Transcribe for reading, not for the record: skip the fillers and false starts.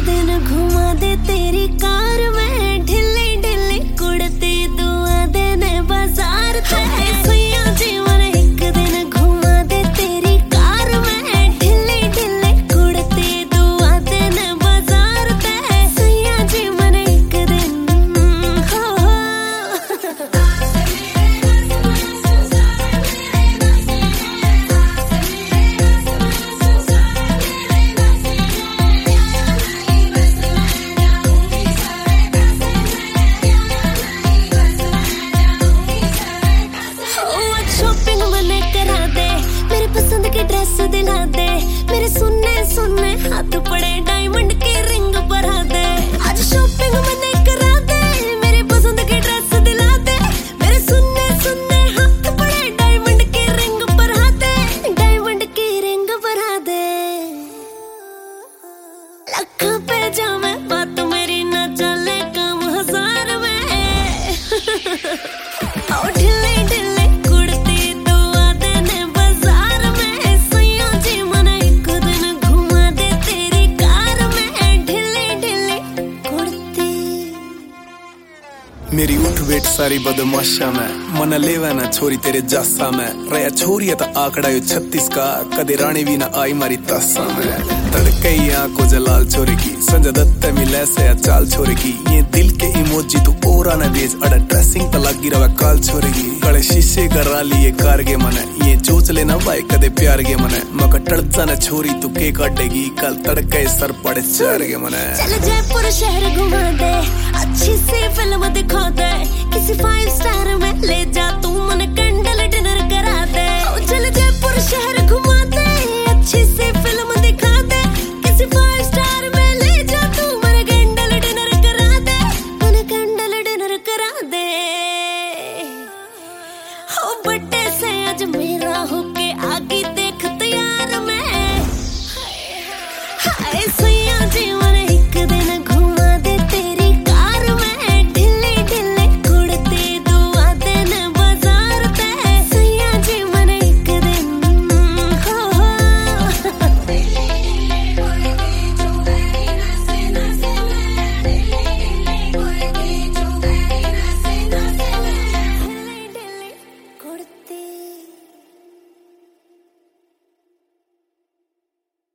दिन घुमा दे तेरी कार में, ढिल्ली ढिल्ली कुड़ती दुआ देने बाजार पे। सैया जी मन एक दिन घुमा दे तेरी कार में, ढिल्ली ढिल्ली कुड़ती दुआ देने बाजार पे। सैया जी मन एक दिन हो शॉपिंग मने करा दे, मेरे पसंद की ड्रेस दिला दे, मेरे सुनने सुनने हाथ पड़े डायमंड की रिंग भरा दे। आज शॉपिंग मने करा दे, मेरे पसंद की ड्रेस दिला दे, मेरे सुनने सुनने हाथ पड़े डायमंड की रिंग भरा दे, डायमंड की रिंग भरा दे। लखा पे जावे बात मेरी ना चले काम हजार में। और ढिल्ले ढिल्ले कुड़ती दुआ देने बाजार में। सैया जी मन एक दिन घुमा दे तेरी कार में, ढिल्ले ढिल्ले कुड़ती। मेरी उठ वेट सारी बदमाशा में, मन लेवा ना छोरी तेरे जासा में। रया छोरी है तो आंकड़ा यो 36 का, कदे रानी भी ना आई मारी तासा में। तड़के आंखों जलाल छोरे की, संजय दत्त मिले से चाल छोरे की। ये दिल के इमोजी तू ओरा न भेज, अड़ा ड्रेसिंग तो लगी रवा काल छोरे की। कड़े शीशे करा लिए कार के मने, ये चोच लेना भाई कदे प्यार के मने। मका टड़ता न छोरी तू के काटेगी, कल तड़के सर पड़े चार के मने। चल जयपुर शहर घुमा दे, अच्छी सी फिल्म दिखा दे, किसी 5 स्टार में ले जा तू मन कैंडल डिनर